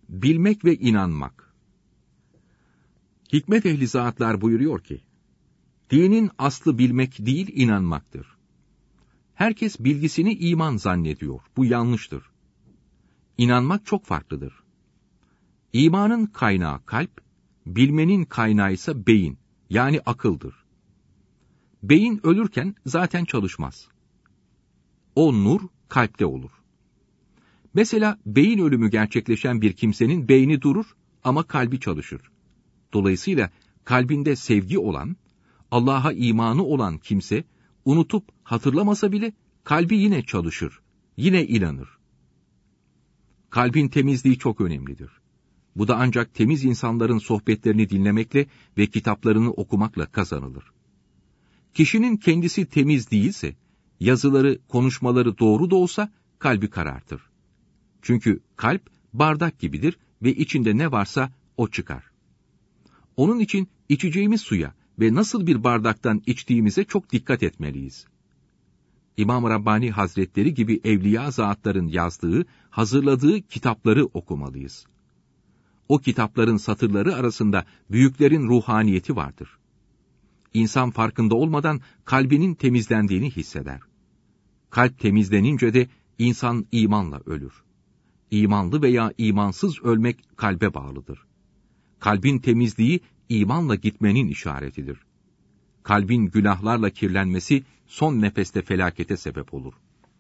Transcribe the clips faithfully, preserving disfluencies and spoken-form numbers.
Bilmek ve inanmak. Hikmet ehli zatlar buyuruyor ki, dinin aslı bilmek değil inanmaktır. Herkes bilgisini iman zannediyor. Bu yanlıştır. İnanmak çok farklıdır. İmanın kaynağı kalp, bilmenin kaynağı ise beyin, yani akıldır. Beyin ölürken zaten çalışmaz. O nur kalpte olur. Mesela beyin ölümü gerçekleşen bir kimsenin beyni durur ama kalbi çalışır. Dolayısıyla kalbinde sevgi olan, Allah'a imanı olan kimse, unutup hatırlamasa bile kalbi yine çalışır, yine inanır. Kalbin temizliği çok önemlidir. Bu da ancak temiz insanların sohbetlerini dinlemekle ve kitaplarını okumakla kazanılır. Kişinin kendisi temiz değilse, yazıları, konuşmaları doğru da olsa kalbi karartır. Çünkü kalp bardak gibidir ve içinde ne varsa o çıkar. Onun için içeceğimiz suya ve nasıl bir bardaktan içtiğimize çok dikkat etmeliyiz. İmam Rabbani Hazretleri gibi evliya zatların yazdığı, hazırladığı kitapları okumalıyız. O kitapların satırları arasında büyüklerin ruhaniyeti vardır. İnsan farkında olmadan kalbinin temizlendiğini hisseder. Kalp temizlenince de insan imanla ölür. İmanlı veya imansız ölmek kalbe bağlıdır. Kalbin temizliği imanla gitmenin işaretidir. Kalbin günahlarla kirlenmesi son nefeste felakete sebep olur.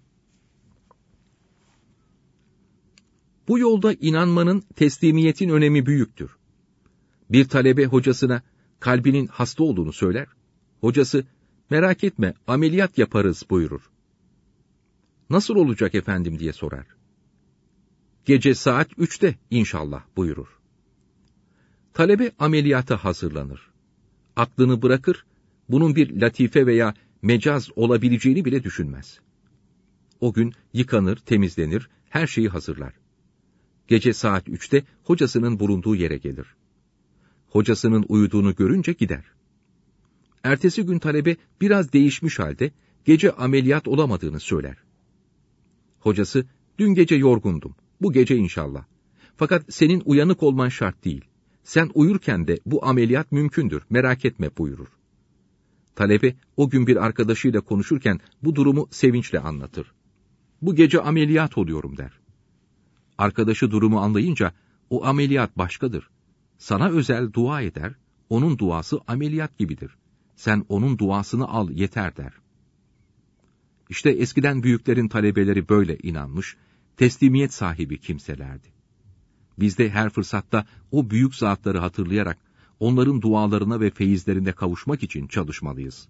Bu yolda inanmanın, teslimiyetin önemi büyüktür. Bir talebe hocasına kalbinin hasta olduğunu söyler. Hocası, merak etme ameliyat yaparız buyurur. Nasıl olacak efendim diye sorar. Gece saat üçte inşallah buyurur. Talebe ameliyata hazırlanır. Aklını bırakır, bunun bir latife veya mecaz olabileceğini bile düşünmez. O gün yıkanır, temizlenir, her şeyi hazırlar. Gece saat üçte hocasının bulunduğu yere gelir. Hocasının uyuduğunu görünce gider. Ertesi gün talebe biraz değişmiş halde gece ameliyat olamadığını söyler. Hocası, dün gece yorgundum, bu gece inşallah. Fakat senin uyanık olman şart değil. Sen uyurken de bu ameliyat mümkündür, merak etme buyurur. Talebe o gün bir arkadaşıyla konuşurken bu durumu sevinçle anlatır. Bu gece ameliyat oluyorum der. Arkadaşı durumu anlayınca o ameliyat başkadır. Sana özel dua eder, onun duası ameliyat gibidir. Sen onun duasını al yeter der. İşte eskiden büyüklerin talebeleri böyle inanmış, teslimiyet sahibi kimselerdi. Biz de her fırsatta o büyük zatları hatırlayarak onların dualarına ve feyizlerine kavuşmak için çalışmalıyız.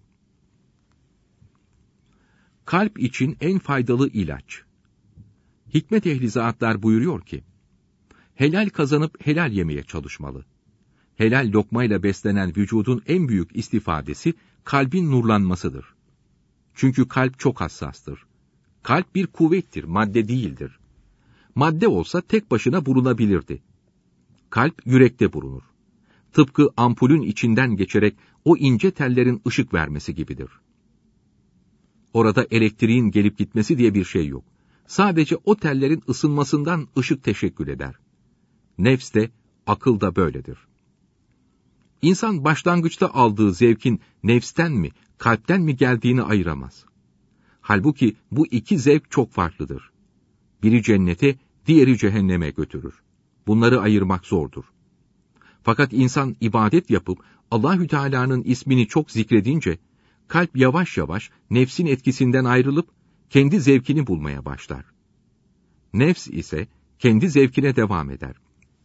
Kalp için en faydalı ilaç. Hikmet ehli zatlar buyuruyor ki, helal kazanıp helal yemeye çalışmalı. Helal lokmayla beslenen vücudun en büyük istifadesi kalbin nurlanmasıdır. Çünkü kalp çok hassastır. Kalp bir kuvvettir, madde değildir. Madde olsa tek başına bulunabilirdi. Kalp yürekte bulunur. Tıpkı ampulün içinden geçerek o ince tellerin ışık vermesi gibidir. Orada elektriğin gelip gitmesi diye bir şey yok. Sadece o tellerin ısınmasından ışık teşekkül eder. Nefs de, akıl da böyledir. İnsan başlangıçta aldığı zevkin nefsten mi, kalpten mi geldiğini ayıramaz. Halbuki bu iki zevk çok farklıdır. Biri cennete, diğeri cehenneme götürür. Bunları ayırmak zordur. Fakat insan ibadet yapıp Allahü Teala'nın ismini çok zikredince, kalp yavaş yavaş nefsin etkisinden ayrılıp kendi zevkini bulmaya başlar. Nefs ise kendi zevkine devam eder.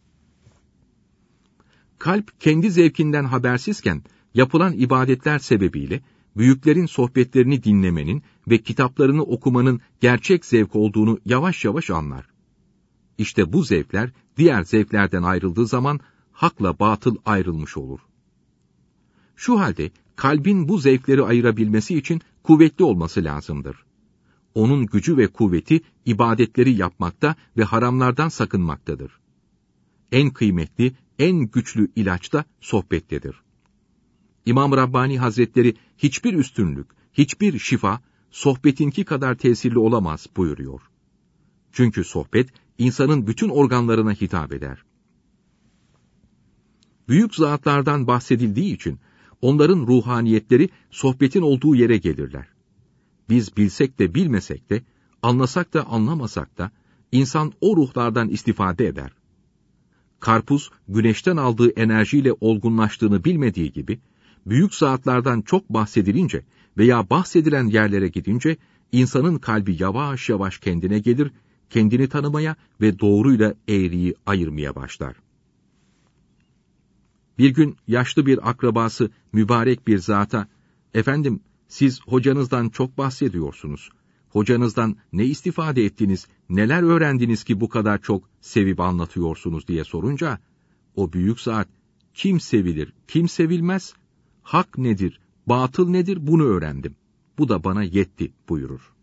Kalp kendi zevkinden habersizken yapılan ibadetler sebebiyle büyüklerin sohbetlerini dinlemenin ve kitaplarını okumanın gerçek zevk olduğunu yavaş yavaş anlar. İşte bu zevkler diğer zevklerden ayrıldığı zaman hakla batıl ayrılmış olur. Şu halde kalbin bu zevkleri ayırabilmesi için kuvvetli olması lazımdır. Onun gücü ve kuvveti ibadetleri yapmakta ve haramlardan sakınmaktadır. En kıymetli, en güçlü ilaç da sohbettedir. İmam Rabbani Hazretleri hiçbir üstünlük, hiçbir şifa sohbetinki kadar tesirli olamaz buyuruyor. Çünkü sohbet insanın bütün organlarına hitap eder. Büyük zatlardan bahsedildiği için onların ruhaniyetleri sohbetin olduğu yere gelirler. Biz bilsek de bilmesek de, anlasak da anlamasak da, insan o ruhlardan istifade eder. Karpuz, güneşten aldığı enerjiyle olgunlaştığını bilmediği gibi, büyük zatlardan çok bahsedilince veya bahsedilen yerlere gidince, insanın kalbi yavaş yavaş kendine gelir, kendini tanımaya ve doğruyla eğriyi ayırmaya başlar. Bir gün yaşlı bir akrabası mübarek bir zata, "Efendim, siz hocanızdan çok bahsediyorsunuz. Hocanızdan ne istifade ettiniz, neler öğrendiniz ki bu kadar çok sevip anlatıyorsunuz?" diye sorunca, o büyük zat, "Kim sevilir, kim sevilmez? Hak nedir, batıl nedir bunu öğrendim. Bu da bana yetti," buyurur.